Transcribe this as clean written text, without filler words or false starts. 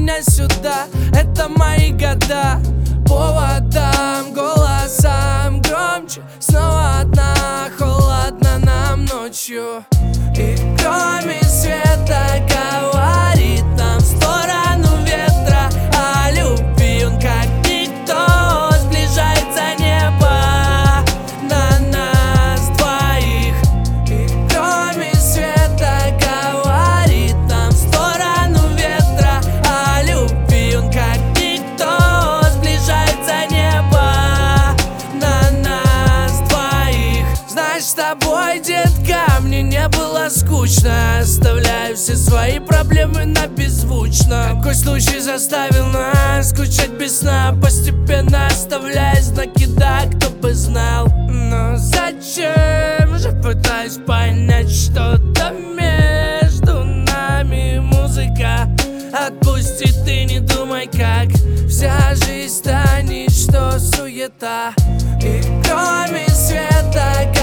меня сюда, это мои года. Поводам, голосам громче, снова одна, холодно нам ночью. И кроме света говорит нам в сторону ветра о любви. Он как никто сближается небо на нас двоих. И кроме света говорит нам в сторону ветра о любви. Он как никто сближается небо на нас двоих. Знаешь, с тобой, детка, мне не было скучно. Оставляю все свои проблемы на беззвучно. Какой случай заставил нас скучать без сна, постепенно оставляя знаки, да, кто бы знал. Но зачем же пытаюсь понять что-то между нами? Музыка, отпусти, ты не думай, как вся жизнь станет, что суета. И кроме света